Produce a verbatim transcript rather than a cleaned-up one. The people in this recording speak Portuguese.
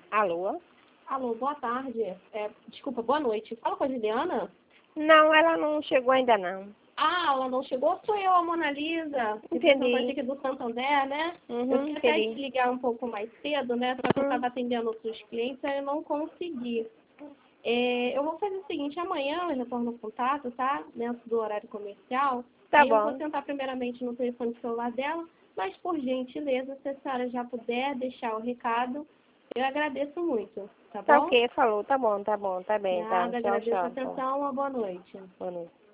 Alô? Alô, boa tarde. É, desculpa, boa noite. Fala com a Juliana? Não, ela não chegou ainda não. Ah, ela não chegou? Sou eu, a Mona Lisa, Entendi. representante aqui do Santander, né? Uhum, eu queria até te entendi. ligar um pouco mais cedo, né? Só que eu Uhum. estava atendendo outros clientes e eu não consegui. É, eu vou fazer o seguinte, amanhã eu retorno o contato, tá? Dentro do horário comercial. Tá Aí eu vou bom. tentar primeiramente no telefone celular dela, mas por gentileza, se a senhora já puder deixar o recado, eu agradeço muito, tá Tá bom? ok, falou. Tá bom, tá bom, tá bem, tá. Nada, Tchau, agradeço a tchau. Tchau. atenção, uma boa noite. Boa noite.